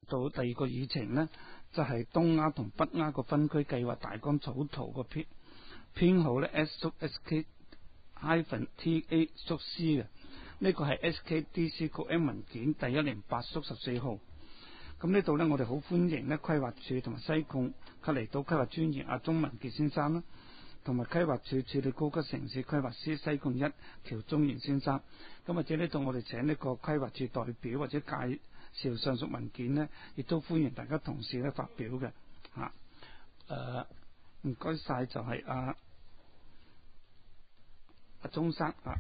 到第二個議程呢，就係東亞同北亞個分區計劃大綱草圖個編號呢 S/SK-TA/C 嘅，呢個係 SKDC 局 M 文件第108/14號。咁呢度呢，我哋好歡迎呢規劃署同埋西貢及離島規劃專員阿鍾文傑先生啦，同埋規劃署處理高級城市規劃師西貢一喬宗賢先生。咁或者呢度我哋請呢個規劃署代表或者介紹上述文件呢，亦都歡迎大家同事呢發表嘅嚇。唔該晒，就係阿鍾生啊。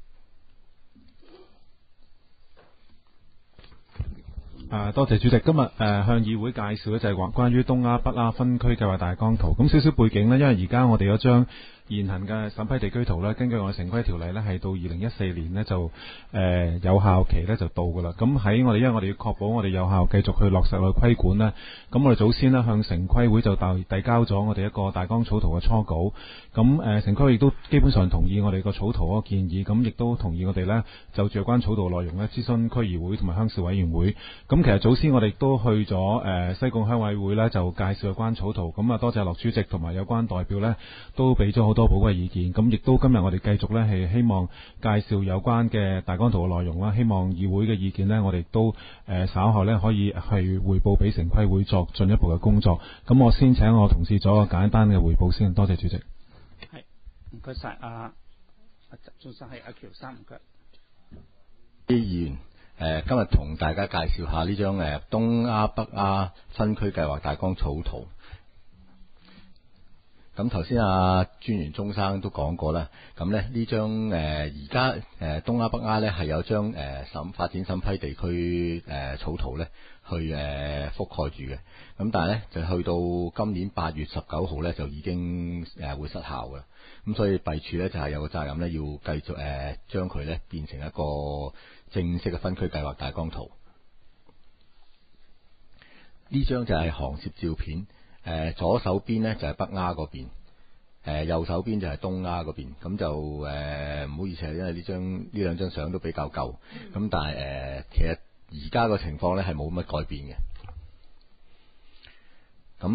多謝主席，今日向議會介紹咧就係關於東亞北亞分區計劃大綱圖。咁少少背景呢，因為而家我哋有張現行嘅審批地區圖呢，根據我哋城規條例呢，係到2014年呢就有效期呢就到噶啦。咁喺我哋，因為我哋要確保我哋有效繼續去落實去規管呢，咁我哋早先呢向城規會就遞交咗我哋一個大綱草圖嘅初稿。咁城規會亦都基本上同意我哋個草圖嗰個建議，咁亦都同意我哋呢就住有關草圖內容呢諮詢區議會同埋鄉事委員會。咁其實早先我哋都去咗西貢鄉委會呢，就介紹有關草圖。咁多謝樂主席同埋有關代表呢，都俾咗好多寶貴意見。咁亦都今日我哋繼續呢，係希望介紹有關嘅大綱圖嘅內容啦。希望議會嘅意見呢，我哋都稍後呢可以去匯報俾城規會作進一步嘅工作。咁我先請我同事做一個簡單嘅匯報先。多謝主席。 係，唔該晒。阿鍾生係阿喬生，唔該。 啲議員今日同大家介紹下呢張東亞北亞分區計劃大綱草圖。咁頭先阿專員鍾生都講過啦，咁咧呢張而家東亞北亞咧係有張發展審批地區草圖咧去覆蓋住嘅，咁但係咧就去到今年8月19號咧就已經會失效嘅，咁所以弊處咧就係有個責任咧要繼續將佢咧變成一個正式嘅分區計劃大綱圖。呢張就係航攝照片。左手邊呢就係北亞嗰邊，右手邊就係東亞嗰邊。咁就唔好意思，因為呢兩張相都比較舊。咁但係其實而家個情況呢係冇乜改變嘅。咁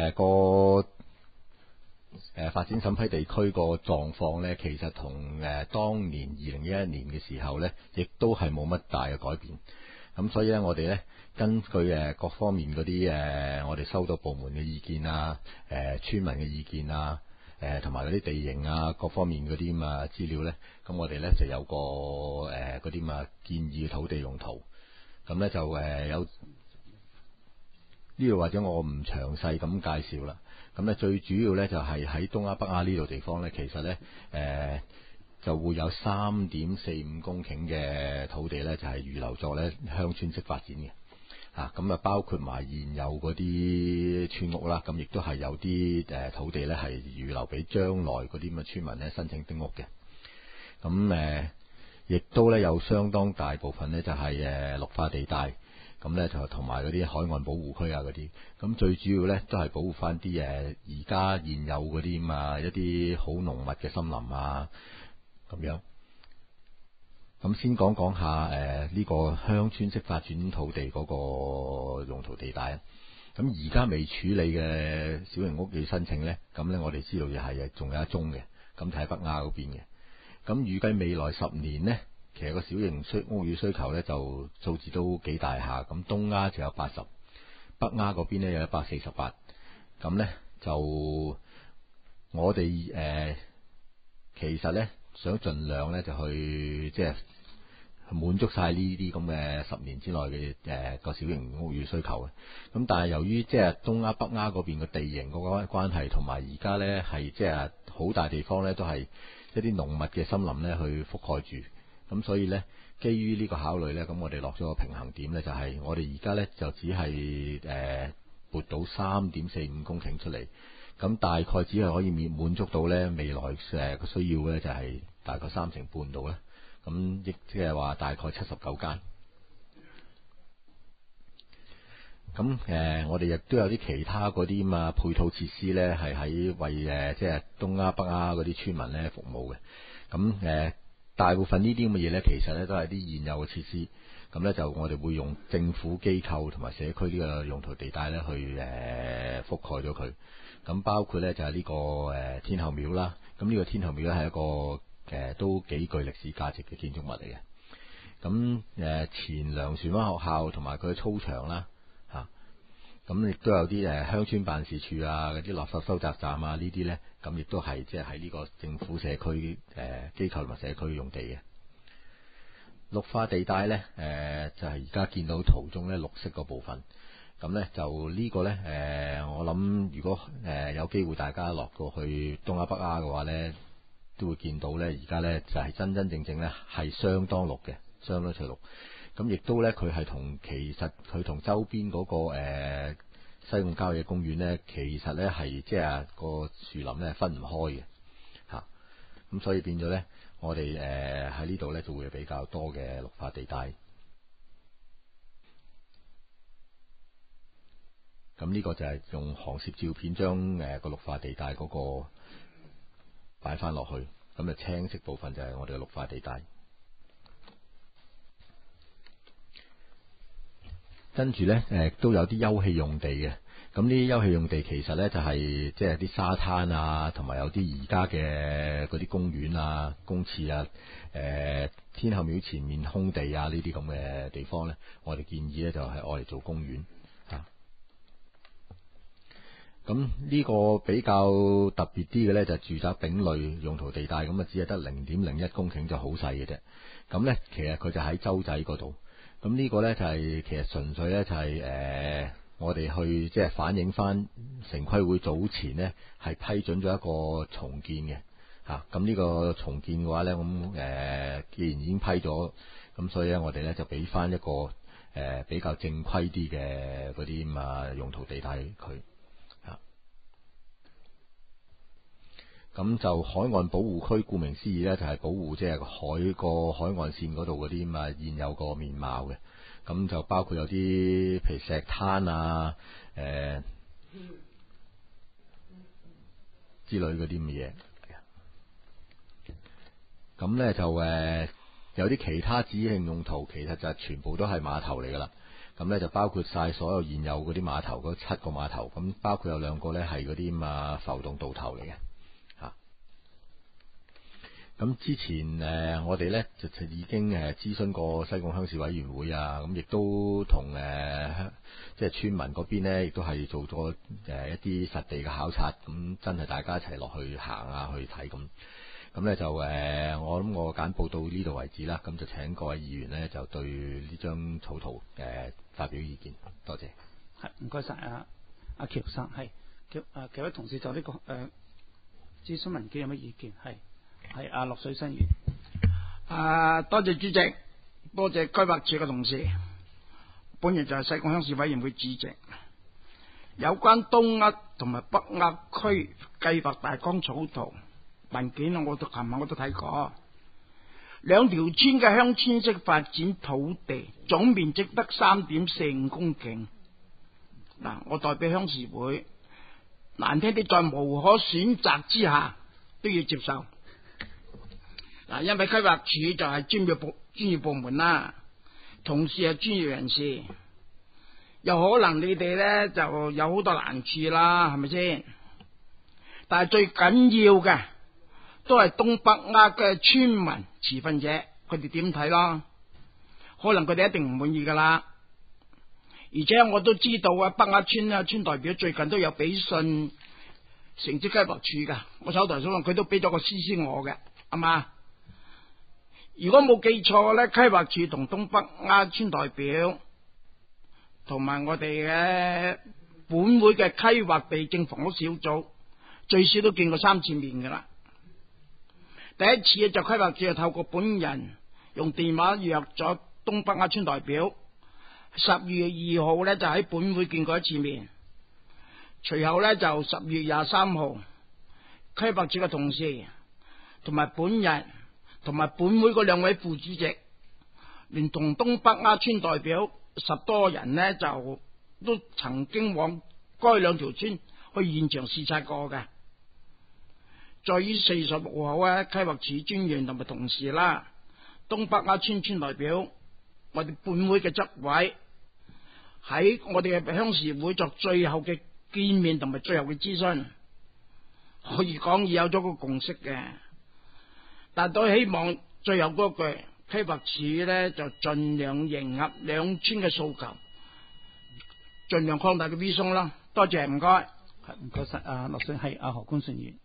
發展審批地區個狀況呢，其實同當年2011年嘅時候呢，亦都係冇乜大嘅改變。咁所以呢，我哋呢根據各方面嗰啲我哋收到部門嘅意見啊，村民嘅意見啊，同埋嗰啲地形啊，各方面嗰啲咁啊資料呢，咁我哋呢就有個嗰啲咁啊建議嘅土地用途。咁呢就有呢度或者我唔詳細咁介紹啦。咁呢最主要呢就係喺東亞北亞呢度地方呢，其實呢就會有3.45公頃嘅土地呢，就係預留作呢鄉村式發展嘅。咁啊包括埋現有嗰啲村屋啦，咁亦都係有啲土地呢係預留俾將來嗰啲咁嘅村民呢申請丁屋嘅。咁亦都呢有相當大部分呢就係綠化地帶，咁呢就同埋嗰啲海岸保護區啊嗰啲。咁最主要呢都係保護翻啲而家現有嗰啲咁啊一啲好濃密嘅森林啊咁樣。咁先講下呢個鄉村式發展土地嗰個用途地帶。咁而家未處理嘅小型屋要申請呢，咁呢我哋知道又係仲有一宗嘅，咁就喺北亞嗰邊嘅。咁預計未來10年呢，其實個小型屋宇需求呢就數字都幾大下。咁東亞就有80，北亞嗰邊呢有148。咁呢就我哋其實呢想盡量呢就去即係滿足晒呢啲咁嘅10年之內嘅個小型屋宇需求嘅。咁但係由於即係東亞北亞嗰邊嘅地形個關係，同埋而家呢係即係好大地方呢都係一啲濃密嘅森林呢去覆蓋住。咁所以呢，基於呢個考慮呢，咁我哋落咗個平衡點呢，就係我哋而家呢就只係撥到3.45公頃出嚟。咁大概只係可以滿足到呢未來個需要呢，就係大概3成半度啦。咁亦即係話大概79間。咁我哋亦都有啲其他嗰啲嘛配套設施呢，係喺為即係東亞北亞嗰啲村民呢服務嘅。咁大部分呢啲咁嘅嘢呢，其實呢都係啲現有嘅設施。 咁咧就我哋會用政府機構同埋社區呢個用途地帶咧去覆蓋咗佢。咁包括咧就係呢個天后廟啦。咁呢個天后廟咧係一個都幾具歷史價值嘅建築物嚟嘅。咁前糧船灣學校同埋佢嘅操場啦，咁亦都有啲鄉村辦事處啊，嗰啲垃圾收集站啊，呢啲咧，咁亦都係即係喺呢個政府社區機構同埋社區用地嘅。綠化地帶咧，就係而家見到圖中咧綠色嗰部分。咁咧就呢個咧，我諗如果有機會大家落過去東亞北亞嘅話咧，都會見到咧，而家咧就係真真正正咧係相當綠嘅，相當翠綠。咁亦都咧，其實佢同周邊嗰個西貢郊野公園咧，其實咧係即係個樹林咧分唔開嘅嚇。咁所以變咗咧，我哋喺呢度咧就會比較多嘅綠化地帶。咁呢個就係用航攝照片將個綠化地帶嗰個擺翻落去，咁就青色部分就係我哋嘅綠化地帶。跟住咧，都有啲休憩用地嘅。咁呢啲休憩用地其實咧就係即係啲沙灘啊，同埋有啲而家嘅嗰啲公園啊、公廁啊、天后廟前面空地啊呢啲咁嘅地方咧，我哋建議咧就係愛嚟做公園嚇。咁呢個比較特別啲嘅咧就係住宅丙類用途地帶，咁啊只係得0.01公頃就好細嘅啫。咁咧其實佢就喺洲仔嗰度。咁呢個咧就係其實純粹咧就係我哋去即係反映翻城規會早前咧係批准咗一個重建嘅嚇。咁呢個重建嘅話咧，咁既然已經批咗，咁所以咧我哋咧就俾翻一個比較正規啲嘅嗰啲咁啊用途地帶佢嚇。咁就海岸保護區，顧名思義咧，就係保護即係海岸線嗰度嗰啲咁啊現有個面貌嘅。咁就包括有啲譬如石灘啊、之類嗰啲咁嘅嘢。咁咧就有啲其他指定用途，其實就全部都係碼頭嚟噶啦。咁咧就包括晒所有現有嗰啲碼頭，嗰7個碼頭。咁包括有2個咧係嗰啲咁啊浮動渡頭嚟嘅。咁之前我哋咧就已經諮詢過西貢鄉事委員會啊，咁亦都同即係村民嗰邊咧，亦都係做咗一啲實地嘅考察，咁真係大家一齊落去行啊，去睇咁。咁咧就我諗我簡報到呢度為止啦，咁就請各位議員咧就對呢張草圖發表意見，多謝。 係唔該晒阿喬生，係幾位同事就呢個諮詢文件有乜意見？係阿落水新議員。 多謝主席，多謝規劃處嘅同事。本人就係西貢鄉事委員會主席。有關東丫同埋北丫區計劃大綱草圖文件，琴日我都睇過。兩條村嘅鄉村式發展土地總面積得3.45公頃。嗱，我代表鄉事會，難聽啲，在無可選擇之下都要接受。嗱，因為規劃處就係專業部門啦，同事係專業人士，又可能你哋咧就有好多難處啦，係咪先？但係最緊要嘅都係東北丫嘅村民持份者，佢哋點睇咯？可能佢哋一定唔滿意噶啦。而且我都知道啊，北丫村啊村代表最近都有俾信城市規劃處噶，我手頭上佢都俾咗個 CC 我嘅，係嘛？如果冇記錯咧，規劃處同東北丫村代表同埋我哋嘅本會嘅規劃地政房屋小組最少都見過3次面噶啦。第一次就規劃處就透過本人用電話約咗東北丫村代表，10月2號咧就喺本會見過1次面。隨後咧就10月23號，規劃處嘅同事同埋本人同埋本會嗰2位副主席，連同東北丫村代表10多人呢，就都曾經往該2條村去現場視察過嘅。在於4月16號咧，規劃處專員同埋同事啦，東北丫村村代表我哋本會嘅執委喺我哋嘅鄉事會作最後嘅見面同埋最後嘅諮詢，可以講已有咗個共識嘅，但都希望最後嗰句規劃署呢就盡量迎合兩村嘅訴求，盡量擴大嘅 V 松啦。多謝，唔該。 唔該晒。落水係何官順議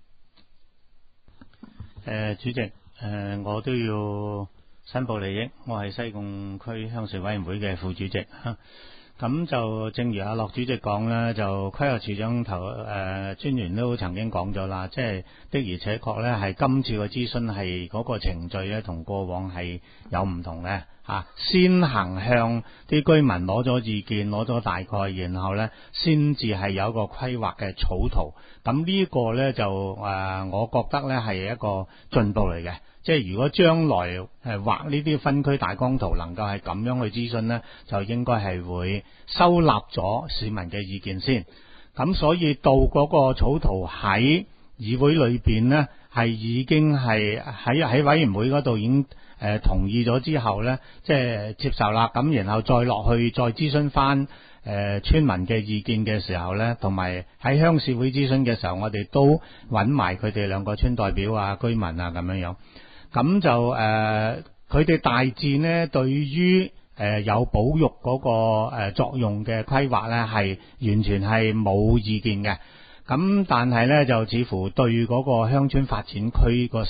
員。 主席，我都要申報利益，我係西貢區鄉事委員會嘅副主席。咁就正如阿樂主席講啦，就規劃署長專員都曾經講咗啦，即係的而且確咧係今次個諮詢係嗰個程序咧同過往係有唔同嘅嚇，先行向啲居民攞咗意見，攞咗大概，然後咧先至係有一個規劃嘅草圖。咁呢個咧就我覺得咧係一個進步嚟嘅。即係如果將來畫呢啲分區大綱圖能夠係咁樣去諮詢呢，就應該係會收納咗市民嘅意見先。咁所以到嗰個草圖喺議會裏邊呢，係已經係喺委員會嗰度已經同意咗之後呢，即係接受啦。咁然後再落去再諮詢翻村民嘅意見嘅時候呢，同埋喺鄉事會諮詢嘅時候，我哋都揾埋佢哋兩個村代表啊、居民啊咁樣樣。咁就佢哋大致呢對於有保育嗰個作用嘅規劃呢，係完全係冇意見嘅。咁但係呢，就似乎對嗰個鄉村發展區個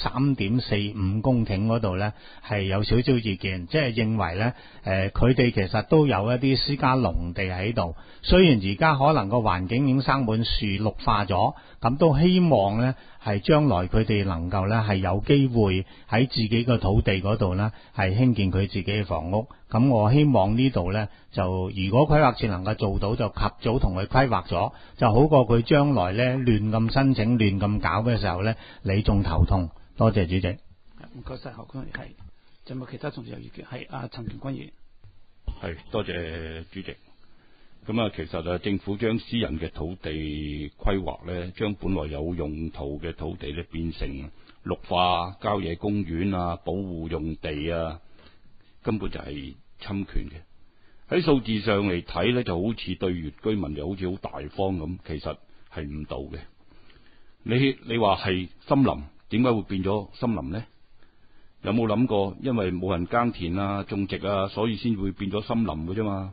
3.45公頃嗰度呢，係有少少意見，即係認為呢，佢哋其實都有一啲私家農地喺度，雖然而家可能個環境已經生滿樹綠化咗，咁都希望呢係將來佢哋能夠呢係有機會喺自己嘅土地嗰度呢係興建佢自己嘅房屋。咁我希望呢度呢，就如果規劃署能夠做到，就及早同佢規劃咗，就好過佢將來呢亂咁申請、亂咁搞嘅時候呢，你仲頭痛。多謝主席。 唔該晒何官議員。係，有冇其他同事有意見？係陳權君議員。 係，多謝主席。咁其實政府將私人嘅土地規劃呢，將本來有用途嘅土地呢變成綠化、郊野公園啊、保護用地啊，根本就係侵權嘅。喺數字上嚟睇呢，就好似對原居民就好似好大方咁，其實係誤導嘅。你話係森林，點解會變咗森林呢？有冇諗過，因為冇人耕田啊、種植啊，所以先會變咗森林嘅啫嘛？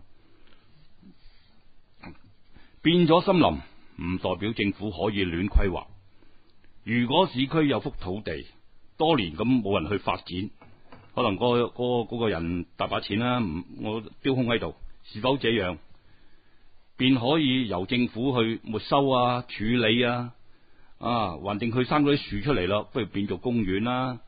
變咗森林唔代表政府可以亂規劃。如果市區有幅土地多年咁冇人去發展，可能嗰個人大把錢啦，我丟空喺度，是否這樣便可以由政府去沒收啊、處理啊？還定佢生嗰啲樹出嚟咯，不如變做公園啦。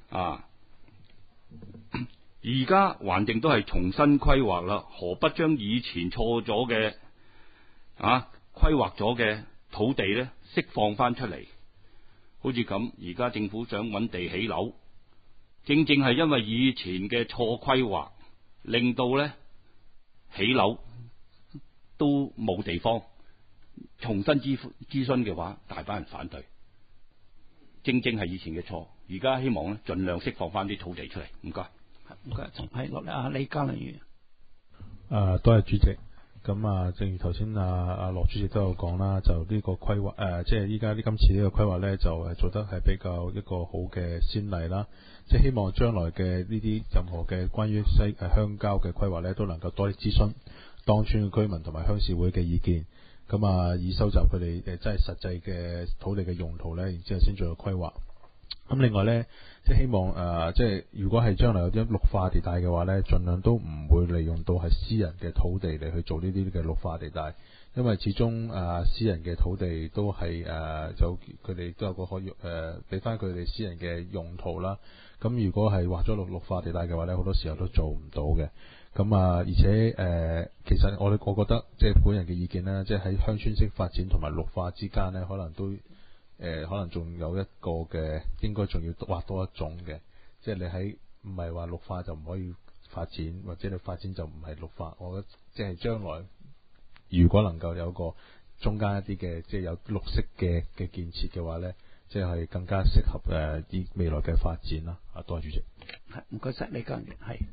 而家還定都係重新規劃啦，何不將以前錯咗嘅規劃咗嘅土地呢釋放翻出嚟？好似咁，而家政府想揾地起樓，正正係因為以前嘅錯規劃，令到呢起樓都冇地方。重新諮詢嘅話，大班人反對，正正係以前嘅錯。而家希望呢盡量釋放翻啲土地出嚟。唔該。 唔該，係落嚟李嘉麟議員。 多謝主席。咁正如頭先羅主席都有講啦，就呢個規劃即係依家今次呢個規劃呢，就做得係比較一個好嘅先例啦。即係希望將來嘅呢啲任何嘅關於鄉郊嘅規劃呢，都能夠多啲諮詢當村嘅居民同埋鄉事會嘅意見。咁以收集佢哋真係實際嘅土地嘅用途呢，然之後先做個規劃。咁另外呢，即係希望即係如果係將來有啲綠化地帶嘅話呢，盡量都唔會利用到係私人嘅土地嚟去做呢啲嘅綠化地帶，因為始終私人嘅土地都係就佢哋都有個可以俾翻佢哋私人嘅用途啦。咁如果係劃咗綠化地帶嘅話呢，好多時候都做唔到嘅。咁而且其實我覺得即係本人嘅意見啦，即係喺鄉村式發展同埋綠化之間呢，可能都可能仲有一個嘅，應該仲要劃多一種嘅，即係你喺唔係話綠化就唔可以發展，或者你發展就唔係綠化。我覺得即係將來如果能夠有個中間一啲嘅，即係有綠色嘅建設嘅話呢，即係更加適合啲未來嘅發展啦。多謝主席。 係，唔該晒李嘉麟。係，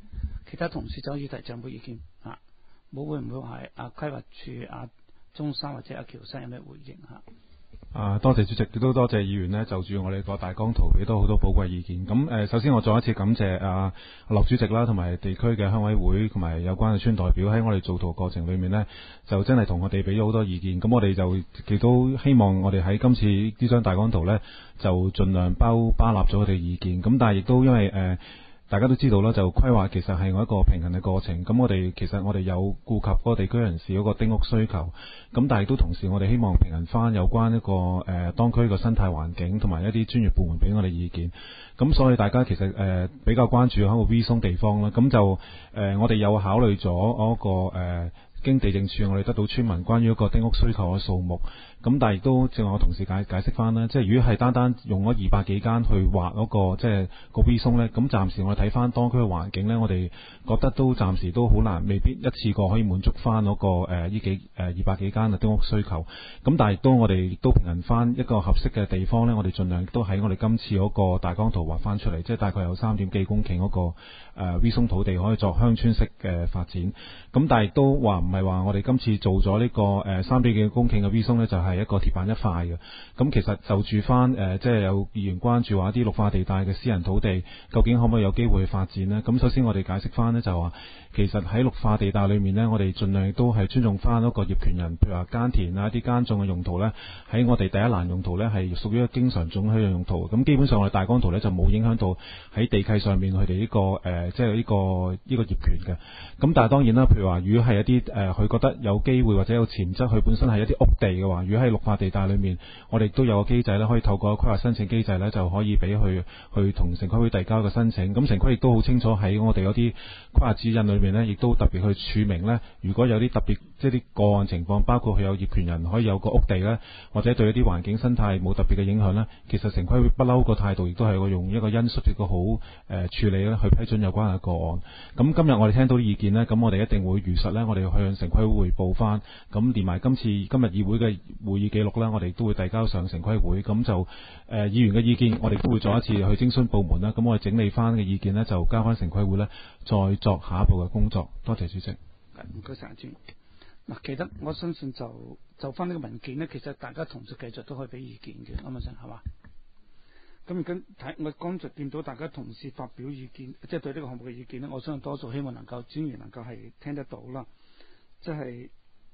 其他同事就可以提長輩意見嚇。冇會唔會係規劃處鍾生或者喬生有咩回應嚇？ 多謝主席，亦都多謝議員呢就住我哋個大綱圖俾到好多寶貴意見。咁首先我再一次感謝樂主席啦，同埋地區嘅鄉委會同埋有關嘅村代表喺我哋做圖過程裏面呢，就真係同我哋俾咗好多意見。咁我哋就亦都希望我哋喺今次呢張大綱圖呢，就盡量包納咗佢哋意見。咁但係亦都因為大家都知道啦，就規劃其實係我一個平衡嘅過程。咁我哋其實我哋有顧及嗰個地區人士嗰個丁屋需求，咁但係都同時我哋希望平衡翻有關一個當區個生態環境同埋一啲專業部門俾我哋意見。咁所以大家其實比較關注喺個 V 松地方啦。咁就我哋有考慮咗嗰個經地政處我哋得到村民關於一個丁屋需求嘅數目。咁但係亦都正話我同事解釋翻啦，即係如果係單用咗200幾間去劃嗰個即係個 V 松咧，咁暫時我哋睇翻當區嘅環境咧，我哋覺得都暫時都好難，未必一次過可以滿足翻嗰個200幾間嘅丁屋需求。咁但係亦都我哋亦都平衡翻一個合適嘅地方咧，我哋盡量都喺我哋今次嗰個大綱圖畫翻出嚟，即係大概有3點幾公頃嗰個V 松土地可以作鄉村式嘅發展。咁但係亦都話唔係話我哋今次做咗呢個3點幾公頃嘅 V 松咧，就係一個鐵板一塊嘅。咁其實就住翻即係有議員關注話啲綠化地帶嘅私人土地，究竟可唔可以有機會去發展呢？咁首先我哋解釋翻呢，就話其實喺綠化地帶裏面呢，我哋盡量都係尊重翻一個業權人，譬如話耕田啊、啲耕種嘅用途呢，喺我哋第一欄用途呢係屬於一個經常種許用途。咁基本上我哋大綱圖呢就冇影響到喺地契上面佢哋呢個即係呢個業權嘅。咁但係當然啦，譬如話如果係一啲佢覺得有機會或者有潛質，佢本身係一啲屋地嘅話，如果喺綠化地帶裏面，我哋都有個機制咧，可以透過規劃申請機制咧，就可以俾佢去同城規會遞交個申請。咁城規亦都好清楚喺我哋嗰啲規劃指引裏面呢，亦都特別去註明呢，如果有啲特別即係啲個案情況，包括佢有業權人可以有個屋地呢，或者對一啲環境生態冇特別嘅影響呢，其實城規會不嬲個態度亦都係用一個因素一個好處理咧去批准有關嘅個案。咁今日我哋聽到啲意見呢，咁我哋一定會如實呢，我哋向城規會匯報翻。咁連埋今日議會嘅會議記錄呢，我哋都會遞交上城規會。咁就議員嘅意見，我哋都會再一次去徵詢部門啦。咁我哋整理翻嘅意見呢，就交翻城規會呢，再作下一步嘅工作。多謝主席。 唔該晒，主席。嗱，其實我相信就翻呢個文件呢，其實大家同事繼續都可以俾意見嘅，啱唔啱先？係嘛？咁而家我剛才見到大家同事發表意見，即係對呢個項目嘅意見呢，我相信多數希望能夠專員能夠係聽得到啦。即係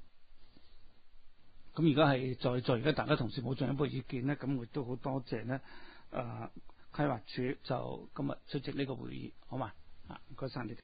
咁而家係在座，而家大家同事冇進一步意見呢，咁我亦都好多謝呢規劃處就今日出席呢個會議，好嘛？唔該晒你哋。